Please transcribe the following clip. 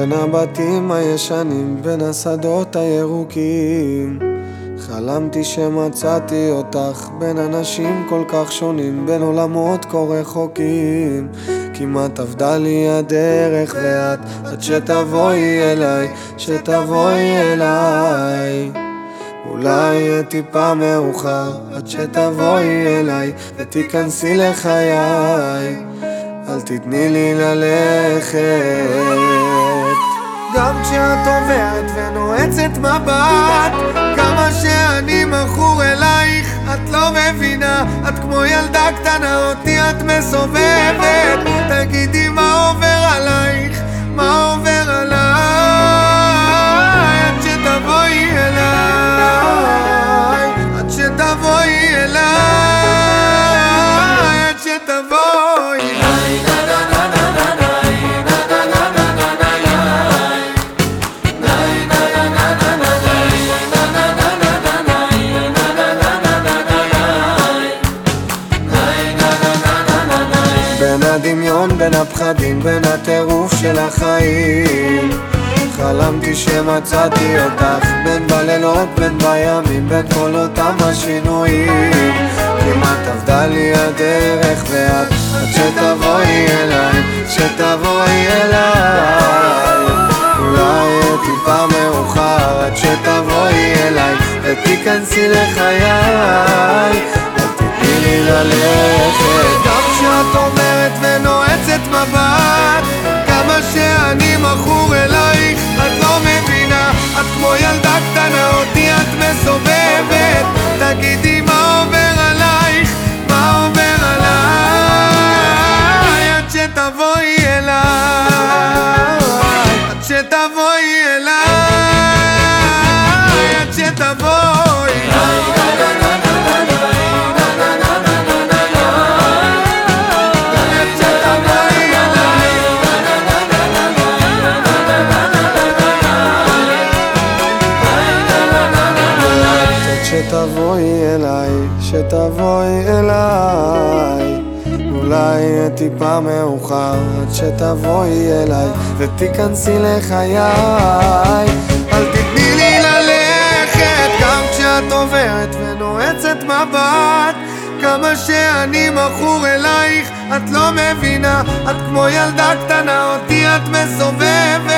בין הבתים הישנים, בין השדות הירוקים, חלמתי שמצאתי אותך בין אנשים כל כך שונים, בין עולמות כה רחוקים. כמעט עבדה לי הדרך ואת, עד שתבואי אליי, שתבואי אליי. אולי טיפה מאוחר, עד שתבואי אליי ותיכנסי לחיי. אל תתני לי ללכת. גם כשאת עוברת ונועצת מבט, כמה שאני מכור אלייך, את לא מבינה. את כמו ילדה קטנה, אותי את מסובבת. תגידי מה עובר עלייך, מה עובר עליי, עד שתבואי אליי, עד שתבואי אליי, עד שתבואי אליי. בין הדמיון, בין הפחדים, בין הטירוף של החיים, חלמתי שמצאתי אותך בין בלילות, בין בימים, בין כל אותם השינויים. כמעט עבדה לי הדרך ואת, עד שתבואי אליי, שתבואי אליי. אולי טיפה מאוחר, עד שתבואי אליי ותיכנסי לחיי. אל תתני לי ללכת. גם כשאת אומרת ונועצת מבט, כמה שאני מכור אלייך, את לא מבינה. את כמו ילדה קטנה, אותי את מסובבת. תגידי מה עובר עלייך, מה עובר עליי, עד שתבואי אליי, עד שתבואי אליי, עד שתבואי אליי. שתבואי אליי, שתבואי אליי. אולי טיפה מאוחר, עד שתבואי אליי ותיכנסי לחיי. אל תתני לי ללכת. גם כשאת עוברת ונועצת מבט, כמה שאני מכור אלייך, את לא מבינה. את כמו ילדה קטנה, אותי את מסובבת.